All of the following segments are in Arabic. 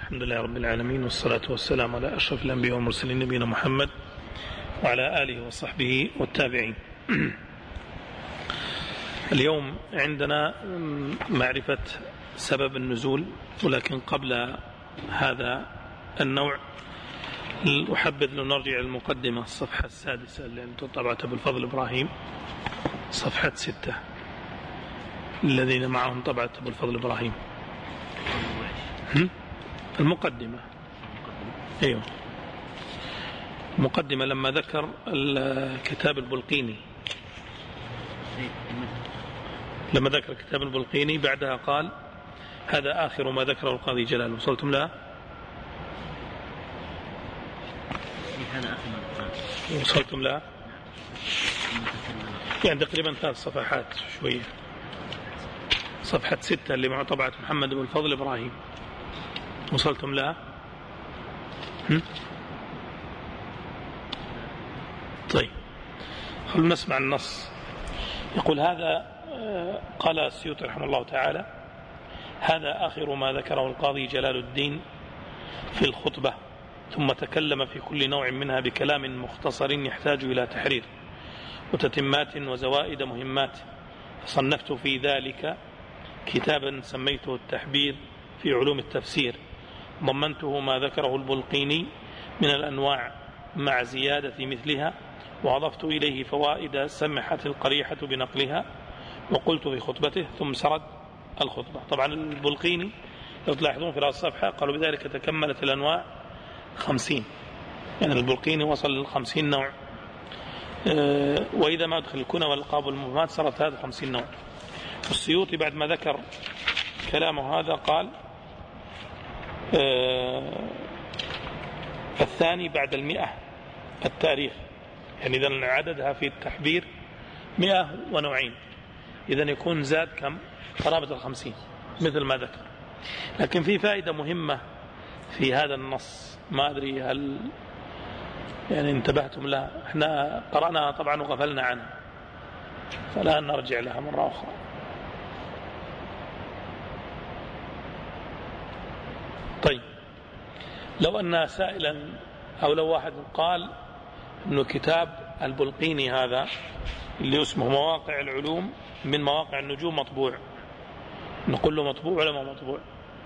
الحمد لله رب العالمين، والصلاة والسلام على أشرف الأنبياء والمرسلين نبينا محمد وعلى آله وصحبه والتابعين. اليوم عندنا معرفة سبب النزول، ولكن قبل هذا النوع أحبذ أن نرجع المقدمة الصفحة السادسة اللي طبعتها بالفضل إبراهيم، صفحة 6 الذين معهم طبعة بالفضل إبراهيم. المقدمة أيوه، مقدمة لما ذكر الكتاب البلقيني، لما ذكر كتاب البلقيني بعدها قال هذا آخر ما ذكره القاضي جلال. وصلتم له؟ وصلتم له؟ يعني تقريبا 3 صفحات شوية، صفحة 6 اللي مع طبعة محمد بن الفضل إبراهيم. وصلتم لها؟ طيب خلونا نسمع النص. يقول هذا، قال السيوطي رحمه الله تعالى: هذا آخر ما ذكره القاضي جلال الدين في الخطبة، ثم تكلم في كل نوع منها بكلام مختصر يحتاج إلى تحرير وتتمات وزوائد مهمات، فصنفت في ذلك كتابا سميته التحبير في علوم التفسير، ضمنته ما ذكره البلقيني من الأنواع مع زيادة مثلها، وأضفت إليه فوائد سمحت القريحة بنقلها، وقلت في خطبته ثم سرد الخطبة. طبعا البلقيني لو تلاحظون في رأس الصفحة قالوا بذلك تكملت الأنواع 50، يعني البلقيني وصل ل50 نوع، وإذا ما أدخل الكنى والألقاب والمهمات صارت هذا 50 نوع. السيوطي بعد ما ذكر كلامه هذا قال الثاني بعد 100 التاريخ، يعني إذا عددها في التحبير 102، إذا يكون زاد كم؟ قرابة 50 مثل ما ذكر. لكن في فائدة مهمة في هذا النص، ما أدري هل يعني انتبهتم لها؟ احنا قرأناها طبعا وغفلنا عنها، فالآن نرجع لها مرة أخرى. طيب، لو أن سائلا أو لو واحد قال أنه كتاب البلقيني هذا اللي اسمه مواقع العلوم من مواقع النجوم مطبوع، نقول له مطبوع ولا ما مطبوع؟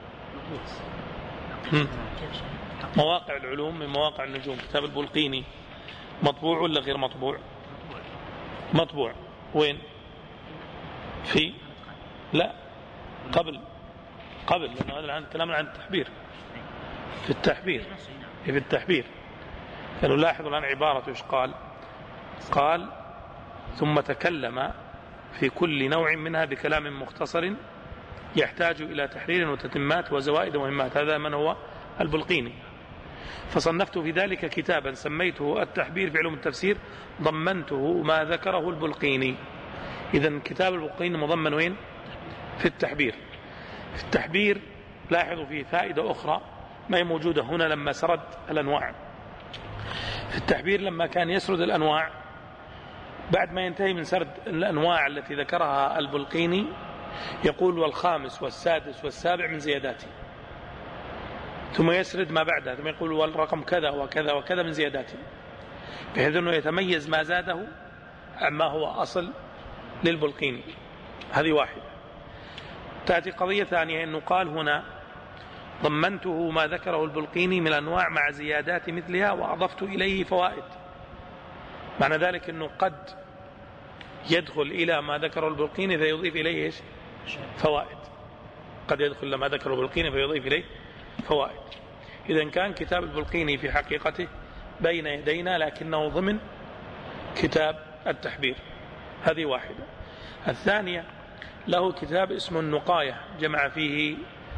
مواقع العلوم من مواقع النجوم، كتاب البلقيني مطبوع ولا غير مطبوع؟ مطبوع. وين؟ في لا قبل لأنه هذا الآن كلامنا عن التحبير، في التحبير، في التحبير. يعني لاحظوا الآن عبارة إيش قال ثم تكلم في كل نوع منها بكلام مختصر يحتاج إلى تحرير وتتمات وزوائد مهمات. هذا من هو؟ البلقيني. فصنفت في ذلك كتابا سميته التحبير في علوم التفسير، ضمنته ما ذكره البلقيني. إذن كتاب البلقيني مضمن وين؟ في التحبير. في التحبير لاحظوا فيه فائدة أخرى ما هي موجودة هنا لما سرد الأنواع. في التحبير لما كان يسرد الأنواع بعد ما ينتهي من سرد الأنواع التي ذكرها البلقيني يقول والخامس والسادس والسابع من زياداته، ثم يسرد ما بعدها، ثم يقول والرقم كذا وكذا وكذا من زياداته، بحيث أنه يتميز ما زاده عما هو أصل للبلقيني. هذه واحدة. تأتي قضية ثانية أنه قال هنا ضمنته ما ذكره البلقيني من الأنواع مع زيادات مثلها وأضفت إليه فوائد. معنى ذلك أنه قد يدخل إلى ما ذكره البلقيني فيضيف إليه إيش؟ فوائد. قد يدخل إلى ما ذكره البلقيني فيضيف إليه فوائد. إذن كان كتاب البلقيني في حقيقته بين يدينا لكنه ضمن كتاب التحبير. هذه واحدة. الثانية له كتاب اسمه النقاية، جمع فيه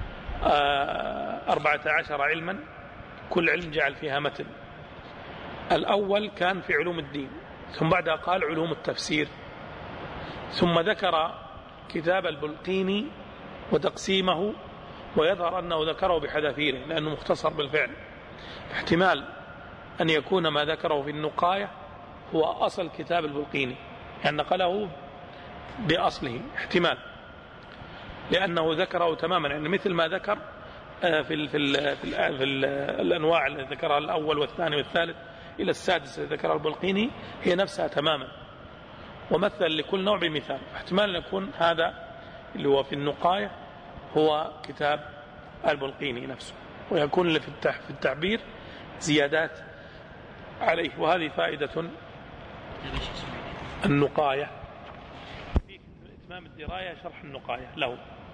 14 علما، كل علم جعل فيها متن. الأول كان في علوم الدين، ثم بعدها قال علوم التفسير، ثم ذكر كتاب البلقيني وتقسيمه، ويظهر أنه ذكره بحذافيره لأنه مختصر بالفعل. احتمال أن يكون ما ذكره في النقاية هو أصل كتاب البلقيني، يعني نقله بأصله، احتمال، لأنه ذكره تماما، يعني مثل ما ذكر الأنواع التي ذكرها الأول والثاني والثالث إلى السادس الذي ذكرها البلقيني هي نفسها تماما، ومثل لكل نوع بمثال. احتمال أن يكون هذا اللي هو في النقاية هو كتاب البلقيني نفسه، ويكون في التعبير زيادات عليه. وهذه فائدة النقاية في إتمام الدراية، شرح النقاية له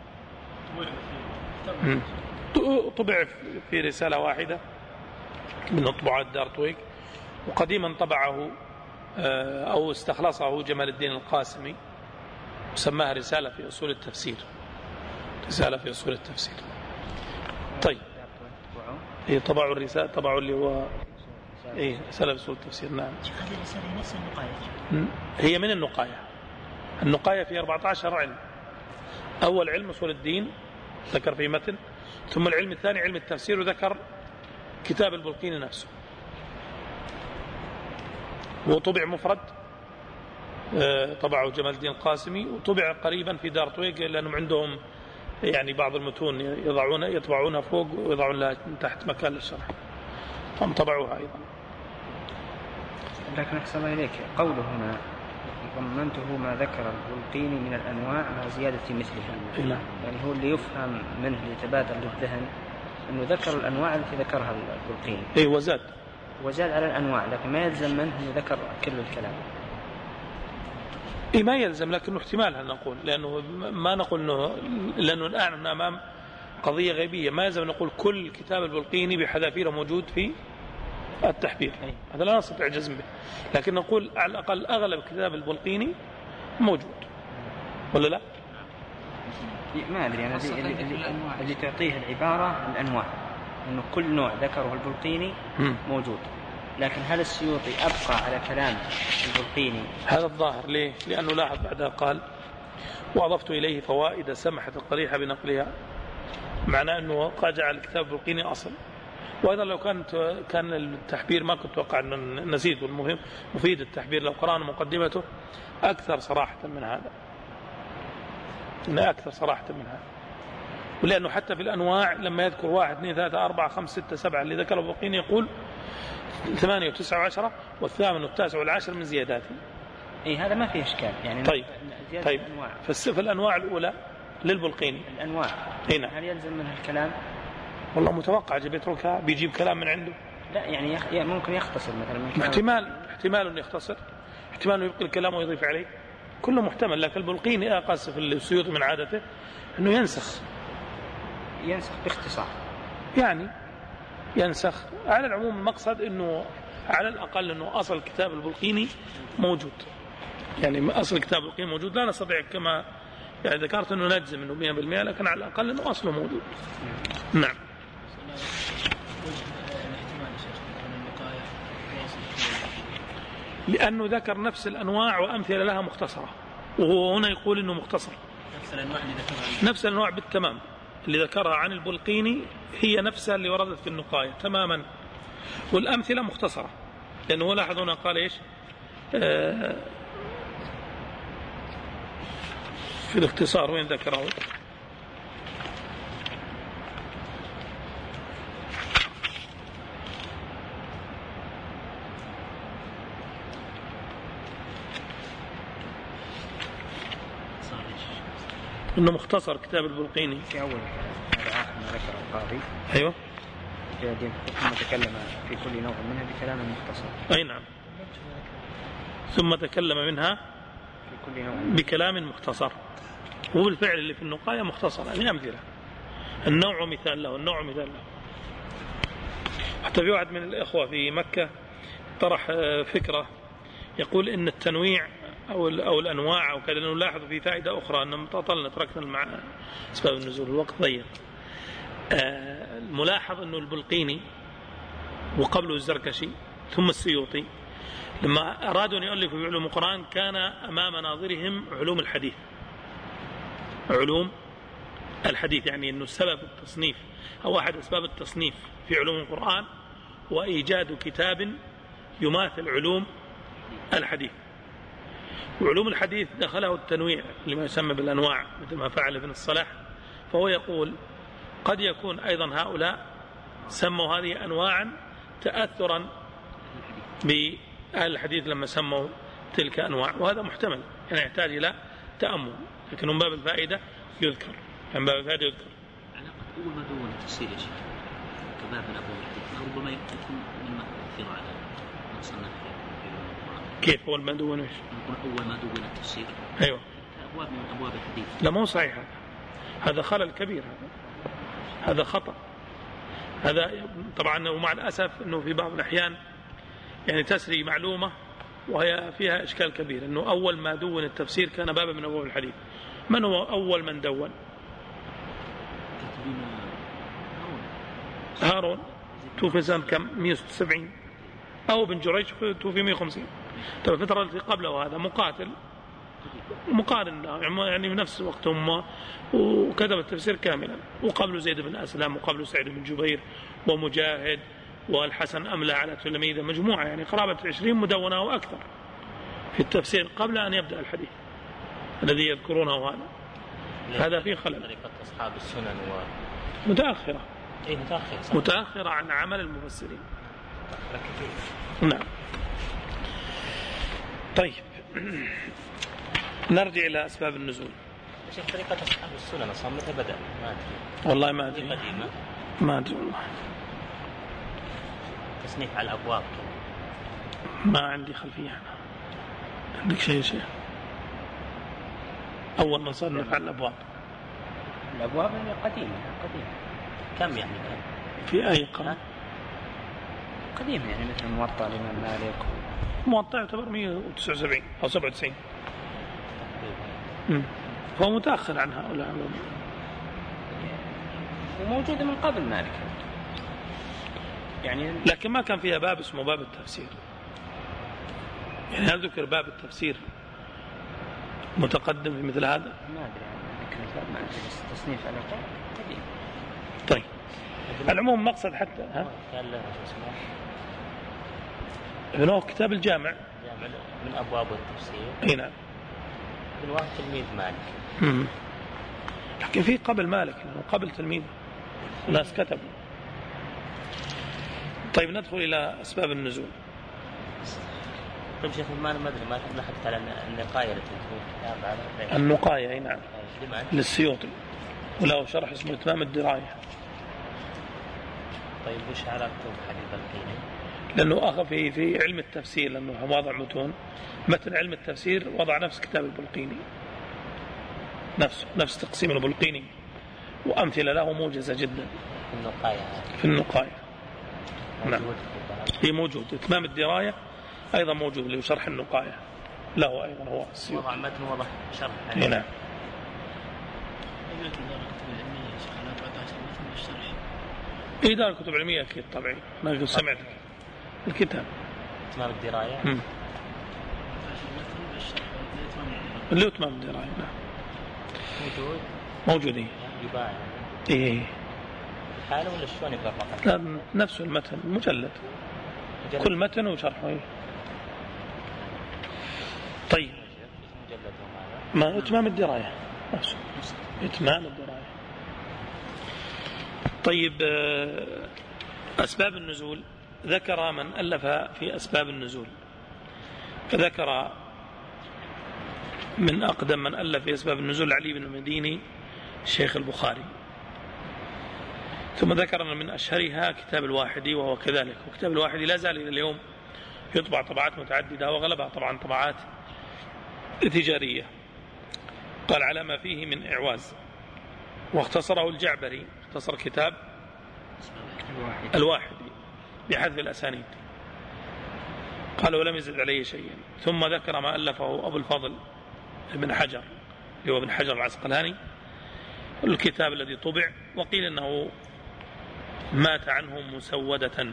طبع في رسالة واحدة من طبعات دارتويك، وقديما طبعه أو استخلصه جمال الدين القاسمي وسماها رسالة في أصول التفسير. رسالة في أصول التفسير. طيب هي طبعوا الرسالة، طبعوا اللي هو رسالة في أصول التفسير. نعم هذه الرسالة نفس النقاية، هي من النقاية. النقاية في 14 علم. أول علم أصول الدين ذكر في متن، ثم العلم الثاني علم التفسير وذكر كتاب البلقيني نفسه، وطبع مفرد طبعه جمال الدين القاسمي، وطبع قريبا في دارتويج لأنهم عندهم يعني بعض المتون يطبعونها فوق ويضعون لها تحت مكان للشرح، هم طبعوها أيضا. لكن أحسن إليك قوله هنا ضمنته ما ذكر البلقيني من الأنواع مع زيادة مثلها، يعني هو اللي يفهم منه يتبادر للذهن أنه ذكر الأنواع التي ذكرها البلقيني وزاد على الأنواع، لكن ما يلزم منه أنه ذكر كل الكلام. ما يلزم، لكنه احتمال هل نقول، لأنه ما نقول أنه، لأنه الآن أمام قضية غيبية، ما يلزم نقول كل كتاب البلقيني بحذافيره موجود في التحبير، هذا لا نستطيع الجزم به، لكن نقول على الأقل أغلب كتاب البلقيني موجود، ولا لا؟ ما أدري أنا اللي تعطيه العبارة الأنواع، أنه كل نوع ذكره البلقيني موجود، لكن هل السيوطي أبقى على كلام البلقيني؟ هذا الظاهر. ليه؟ لأنه لاحظ بعدها قال وأضفت إليه فوائد سمحة القريحة بنقلها، معناه أنه قد جعل الكتاب البلقيني أصل. وأيضا لو كان التحبير ما كنت أتوقع أن نسيت، والمهم مفيد التحبير لو قرأنا مقدمته أكثر صراحة من هذا، أكثر صراحة من هذا. ولأنه حتى في الأنواع لما يذكر 1 2 3 4 5 6 7 اللي ذكره البلقيني يقول 8 و9 و10 والثامن والتاسع والعاشر من زياداته. هذا ما فيه إشكال يعني. طيب في الأنواع الأولى للبلقيني الأنواع هنا هل يلزم منها الكلام؟ والله متوقع بيتركها بيجيب كلام من عنده. لا يعني ممكن يختصر مثلا من احتمال أن يختصر، احتمال أن يبقي الكلام ويضيف عليه، كله محتمل. لكن البلقيني أقاس في السيوط من عادته أنه ينسخ باختصار، يعني ينسخ. على العموم المقصد أنه على الأقل أنه أصل كتاب البلقيني موجود، يعني أصل كتاب البلقيني موجود. لا نستطيع كما يعني ذكرت أنه نجزم أنه 100%، لكن على الأقل أنه أصله موجود. نعم. لأنه ذكر نفس الأنواع وأمثلة لها مختصرة، وهو هنا يقول أنه مختصر. نفس الأنواع بالتمام اللي ذكرها عن البلقيني هي نفسها اللي وردت في النقاية تماما، والأمثلة مختصرة. لأنه لاحظ هنا قال إيش في الاختصار، وين ذكره؟ إنه مختصر كتاب البلقيني في أول هذا آخر ما ذكر القاضي. أيوة. ثم تكلم في كل نوع منها بكلام مختصر. أي نعم. ثم تكلم منها في كل نوع بكلام مختصر، وبالفعل اللي في النقاية مختصر، يعني أمثلة. النوع مثال له. حتى في واحد من الإخوة في مكة طرح فكرة يقول إن التنويع أو الأنواع أو كذا، نلاحظ في فائدة أخرى أن طلنا تركنا مع أسباب النزول، الوقت ضيق. الملاحظ أنه البلقيني وقبله الزركشي ثم السيوطي لما أرادوا أن يؤلفوا في علوم القرآن كان أمام ناظرهم علوم الحديث، يعني أنه سبب التصنيف أو أحد أسباب التصنيف في علوم القرآن وإيجاد كتاب يماثل علوم الحديث. وعلوم الحديث دخله التنويع لما يسمى بالأنواع مثل ما فعل ابن الصلاح. فهو يقول قد يكون أيضا هؤلاء سموا هذه أنواعا تأثرا بأهل الحديث لما سموا تلك أنواع، وهذا محتمل يعني يحتاج إلى تأمل، لكن من باب الفائدة يذكر، من باب الفائدة يذكر. علاقة أول ما دون التفسير يا شيخ كباب من أبواب الحديث ربما يكون مما يؤثر على من صنف في كيف أول ما دون إيش؟ أول ما دون التفسير أيوة أبواب من أبواب الحديث. لا مو صحيح، هذا خلل كبير، هذا خطأ. هذا طبعا ومع الأسف أنه في بعض الأحيان يعني تسري معلومة وهي فيها إشكال كبير، أنه أول ما دون التفسير كان بابا من أبواب الحديث. من هو أول من دون؟ هارون توفي سنة كم؟ 170. أو بن جريج توفي 150. طيب الفترة التي قبله هذا مقارن يعني بنفس وقتهم، وكتب التفسير كاملا، وقبل زيد بن أسلم وقبل سعيد بن جبير ومجاهد والحسن أملى على تلاميذه، مجموعة يعني قرابة 20 مدونة وأكثر في التفسير قبل أن يبدأ الحديث الذي يذكرونه. هذا فيه خلل. طريقة أصحاب السنن متأخرة متأخرة عن عمل المفسرين. نعم. طيب نرجع إلى أسباب النزول. شيخ طريقة أصحاب السنن أصلا متى بدأ؟ ما أدري والله ما أدري والله. تصنيف على الأبواب ما عندي خلفية. عندك شيء أول من صنف على الأبواب قديمة كم يعني في أي قرن؟ قديمة يعني مثل موطأ الإمام مالك. موطأ يعتبر 179 أو 97. فهو متأخر عن هؤلاء، وموجودة من قبل مالك يعني، لكن ما كان فيها باب اسمه باب التفسير. يعني هل ذكر باب التفسير متقدم في مثل هذا؟ ما أدري لكن الباب ما أدري، بس تصنيف على قديم. طيب العموم مقصد حتى قال له ابن كتاب الجامع من أبواب التفسير. اي نعم. ابن واحد تلميذ مالك. لكن في قبل مالك قبل تلميذ الناس كتبوا. طيب ندخل إلى أسباب النزول. طيب شيخ ما أدري ما لاحظت على النقاية التي تكون كتاب على النقاية. اي نعم للسيوطي، وله شرح اسمه إتمام الدراية. طيب وش علاقته بحديث البلقيني؟ لأنه أخذ في علم التفسير، لأنه وضع متن علم التفسير وضع نفس كتاب البلقيني، نفس تقسيم البلقيني، وأمثلة له موجزة جدا في النقاية. نعم هي موجود. إتمام الدراية أيضا موجود له شرح النقاية، له أيضا هو السيوطي. وضع متن وضع شرح. نعم. دار الكتب العلمية أكيد طبعا، ما قد سمعت الكتاب إتمام الدراية. اللي إتمام الدراية نعم موجود. يباع إيه حاله ولا شلون يقرأ؟ لا نفس المتن مجلد كل متن وشرحه. طيب ما إتمام الدراية نفسه إتمام الدراية. طيب أسباب النزول، ذكر من ألف في أسباب النزول، فذكر من أقدم من ألف في أسباب النزول علي بن المديني الشيخ البخاري، ثم ذكر من أشهرها كتاب الواحدي وهو كذلك، وكتاب الواحدي لا زال إلى اليوم يطبع طبعات متعددة، وغلبها طبعا طبعات تجارية. قال على ما فيه من إعواز، واختصره الجعبري، اختصر كتاب الواحدي بحذف الأسانيد، قال ولم يزد عليه شيئا. ثم ذكر ما ألفه أبو الفضل ابن حجر، هو ابن حجر العسقلاني، الكتاب الذي طبع، وقيل أنه مات عنه مسودة،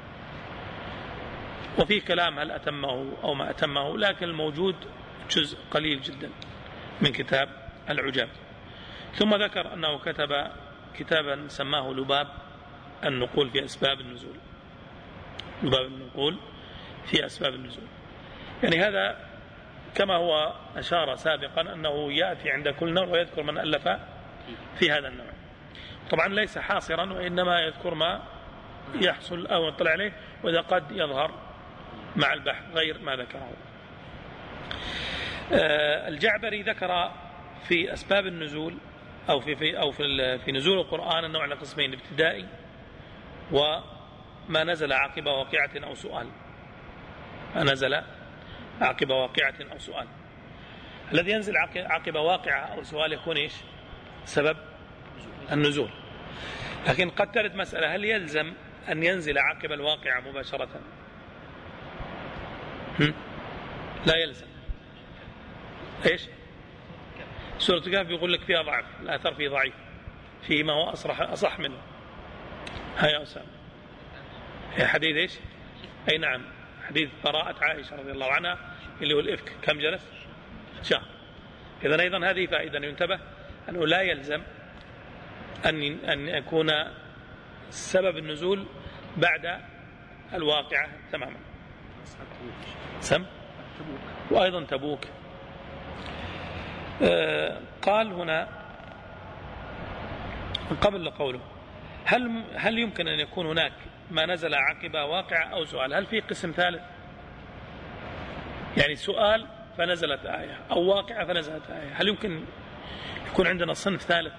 وفي كلام هل أتمه أو ما أتمه، لكن الموجود جزء قليل جدا من كتاب العجاب. ثم ذكر أنه كتب كتابا سماه لباب النقول في أسباب النزول، لباب النقول في أسباب النزول. يعني هذا كما هو أشار سابقا أنه يأتي عند كل نوع ويذكر من ألف في هذا النوع. طبعا ليس حاصرا، وإنما يذكر ما يحصل أو يطلع عليه، وإذا قد يظهر مع البحث غير ما ذكره. الجعبري ذكر في أسباب النزول أو في نزول القرآن النوع على قسمين: ابتدائي وما نزل عقب واقعة أو سؤال. ما نزل عقب واقعة أو سؤال. الذي ينزل عقب واقعة أو سؤال يكون إيش؟ سبب النزول. لكن قد ترد مسألة: هل يلزم أن ينزل عقب الواقعة مباشرة؟ لا يلزم. إيش؟ سورة الكهف يقول لك فيها ضعف، الآثار فيه ضعيف، فيه ما هو أصح منه. هيا أسامة، هي حديث إيش؟ أي نعم، حديث براءة عائشة رضي الله عنها اللي هو الإفك. كم جلس؟ شهر. إذن أيضا هذه فائدة ينتبه أنه لا يلزم أن يكون سبب النزول بعد الواقعة تماما. سم وأيضا تبوك. قال هنا قبل قوله: هل يمكن أن يكون هناك ما نزل عقب واقعة أو سؤال؟ هل في قسم ثالث؟ يعني سؤال فنزلت آية أو واقعة فنزلت آية، هل يمكن يكون عندنا صنف ثالث؟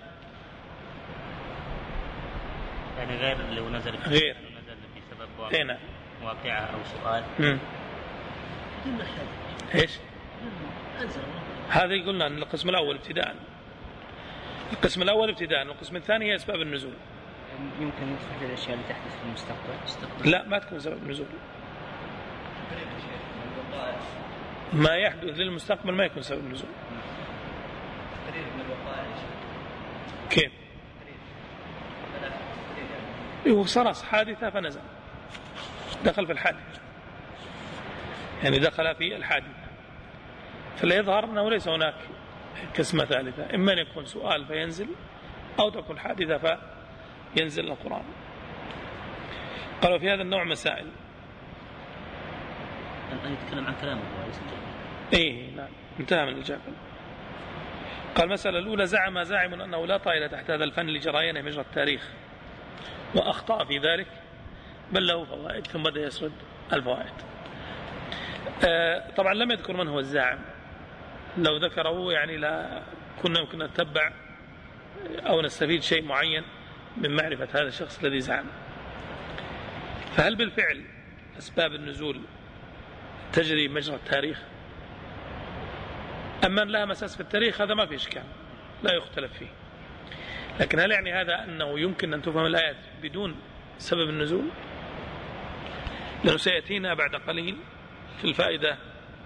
يعني غير لو نزل غير في سبب واقعة أو سؤال. إيش؟ هذا قلنا أن القسم الأول ابتداء. القسم الأول ابتداء، والقسم الثاني هي أسباب النزول. يمكن يدخل في الأشياء اللي تحدث في المستقبل؟ لا، ما تكون سبب النزول. ما يحدث للمستقبل ما يكون سبب النزول. كيف؟ صار حادثة فنزل، دخل في الحادثة، يعني دخل في الحادثة. فلا يظهر أنه ليس هناك قسمة ثالثة، إما أن يكون سؤال فينزل، أو تكون حادثة فينزل القرآن. قالوا في هذا النوع مسائل. أن يتكلم عن كلامه نعم، انتهى من الإجابة. قال: المسألة الأولى: زعم زاعم أنه لا طائل تحت هذا الفن لجريانه مجرى التاريخ، وأخطأ في ذلك، بل له فوائد. ثم بدأ يسرد الفوائد. طبعا لم يذكر من هو الزاعم، لو ذكره يعني لا كنا يمكن نتبع أو نستفيد شيء معين من معرفة هذا الشخص الذي زعم. فهل بالفعل أسباب النزول تجري مجرى التاريخ؟ أما لها مساس في التاريخ هذا ما في إشكال، لا يختلف فيه. لكن هل يعني هذا أنه يمكن أن تفهم الآيات بدون سبب النزول؟ لأنه سيأتينا بعد قليل في الفائدة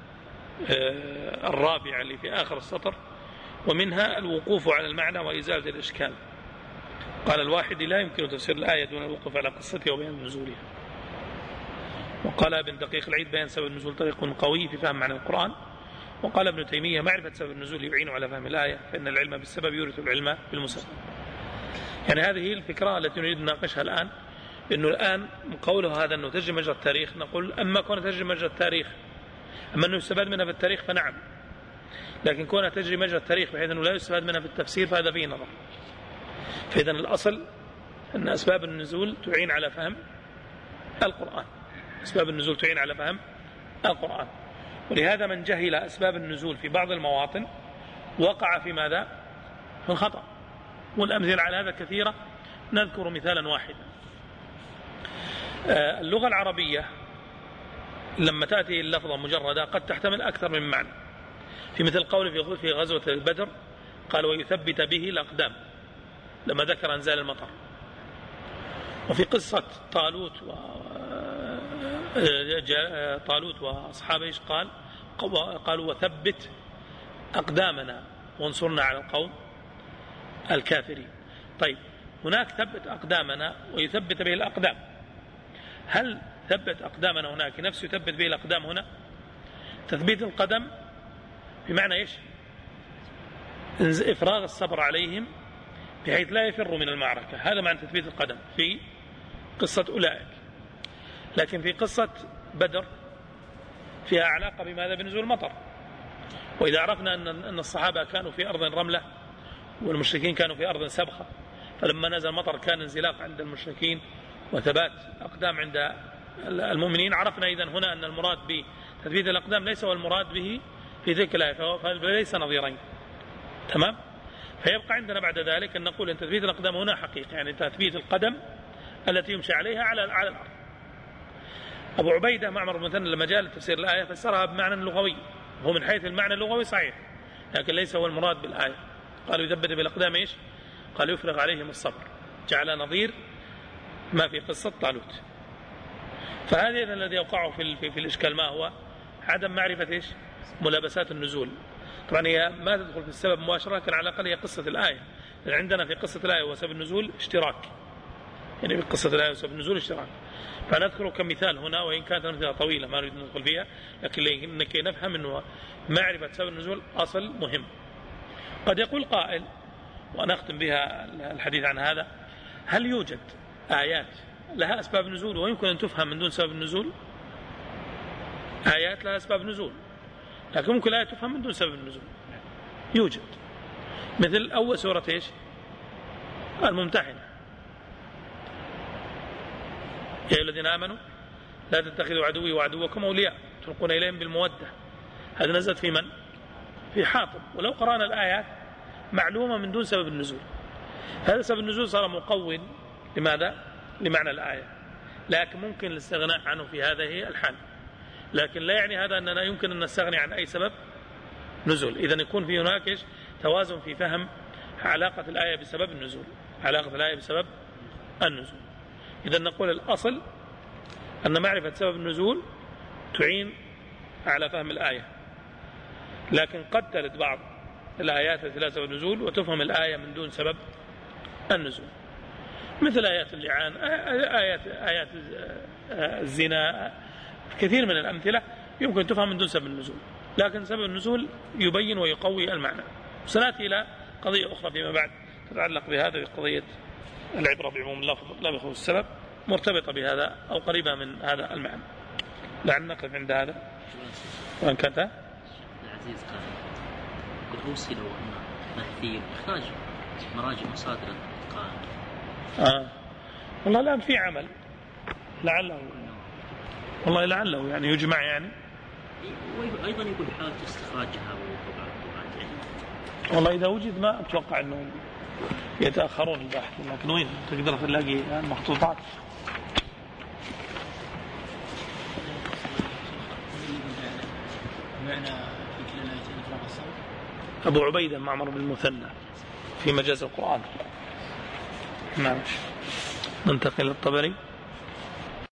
الرابعة اللي في آخر السطر، ومنها الوقوف على المعنى وإزالة الإشكال. قال: الواحد لا يمكن تفسير الآية دون الوقوف على قصتها وبيان نزولها. وقال ابن دقيق العيد: بيان سبب النزول طريق قوي في فهم معنى القرآن. وقال ابن تيمية: معرفة سبب النزول يعين على فهم الآية، فإن العلم بالسبب يورث العلم بالمسبب. يعني هذه هي الفكرة التي نريد نناقشها الآن. إنه الآن قوله هذا أنه تجري مجرى التاريخ، نقول أما كون تجري مجرى التاريخ، أما أنه يستفاد منها في التاريخ فنعم، لكن كونها تجري مجرى التاريخ بحيث أنه لا يستفاد منها في التفسير فهذا فيه نظر. فإذن الأصل أن أسباب النزول تعين على فهم القرآن، أسباب النزول تعين على فهم القرآن. ولهذا من جهل أسباب النزول في بعض المواطن وقع في ماذا؟ في الخطأ. والأمثلة على هذا كثيرة، نذكر مثالا واحدا. اللغة العربية لما تأتي اللفظة مجردة قد تحتمل أكثر من معنى، في مثل قول في غزوة البدر قال: ويثبت به الأقدام، لما ذكر أنزال المطر. وفي قصة طالوت وأصحابه قالوا: وثبت أقدامنا وانصرنا على القوم الكافرين. طيب، هناك ثبت أقدامنا ويثبت به الأقدام. هل ثبت أقدامنا هناك نفس يثبت به الأقدام هنا؟ تثبيت القدم بمعنى إيش؟ إفراغ الصبر عليهم بحيث لا يفروا من المعركة، هذا معنى تثبيت القدم في قصة أولئك. لكن في قصة بدر فيها علاقة بماذا؟ بنزول المطر. وإذا عرفنا أن الصحابة كانوا في أرض رملة والمشركين كانوا في أرض سبخة، فلما نزل المطر كان انزلاق عند المشركين وثبات أقدام عند المؤمنين. عرفنا إذن هنا أن المراد بتثبيت الأقدام ليس هو المراد به في تلك الآية، فليس نظيرين. تمام. فيبقى عندنا بعد ذلك أن نقول أن تثبيت الأقدام هنا حقيقي، يعني تثبيت القدم التي يمشي عليها على الأرض. أبو عبيدة معمر بن مثنى لما جاء لتفسير الآية فسرها بمعنى لغوي، هو من حيث المعنى اللغوي صحيح، لكن ليس هو المراد بالآية. قالوا يثبت بالأقدام إيش؟ قال يفرغ عليهم الصبر، جعل نظير ما في قصة طالوت. فهذا الذي يوقعه في الإشكال ما هو؟ عدم معرفة إيش؟ ملابسات النزول. طبعا هي ما تدخل في السبب مباشرة، لكن على الأقل هي قصة الآية، لأن عندنا في قصة الآية وسبب النزول اشتراك، يعني في قصة الآية وسبب النزول اشتراك. فنذكره كمثال هنا، وإن كانت المثال طويلة ما نريد أن ندخل فيها، لكن لكي نفهم أنه معرفة سبب النزول أصل مهم. قد يقول قائل، ونختم بها الحديث عن هذا: هل يوجد آيات لها أسباب نزول ويمكن أن تفهم من دون سبب النزول؟ آيات لها أسباب نزول، لكن ممكن الآية تفهم من دون سبب النزول. يوجد، مثل أول سورة إيش؟ الممتحنة: يا أيها الذين آمنوا لا تتخذوا عدوي وعدوكم أولياء تلقون إليهم بالمودة. هذا نزلت في من؟ في حاطب. ولو قرأنا الآيات معلومة من دون سبب النزول، هذا سبب النزول صار مقوٍ لماذا؟ لمعنى الآية، لكن ممكن الاستغناء عنه في هذه الحال، لكن لا يعني هذا أننا يمكن أن نستغني عن أي سبب نزول. إذن يكون في هناك إيش؟ توازن في فهم علاقة الآية بسبب النزول، علاقة الآية بسبب النزول. إذن نقول الأصل أن معرفة سبب النزول تعين على فهم الآية، لكن قد ترد بعض الآيات التي لا سبب نزول وتفهم الآية من دون سبب النزول، مثل آيات اللعان، آيات الزنا، كثير من الأمثلة يمكن تفهم من دون سبب النزول، لكن سبب النزول يبين ويقوي المعنى. سنأتي إلى قضية أخرى فيما بعد تتعلق بهذا، بقضية العبرة بعموم اللفظ لا بخصوص السبب، مرتبطة بهذا أو قريبة من هذا المعنى. لعل نقف عند هذا. وأن كانت العزيز قد أوصلوا أن بحثي إخراج مراجع مصادر الاتقان. والله الآن في عمل لعله، والله لعله يعني يجمع يعني، وأيضا يقول حالة استخراجها وطبعات يعني. والله إذا وجد ما أتوقع أنهم يتأخرون البحث، لكن وين تقدر تلاقي المخطوطات؟ أبو عبيدة معمر بن مثنى في مجاز القرآن. نعم. ننتقل للطبري.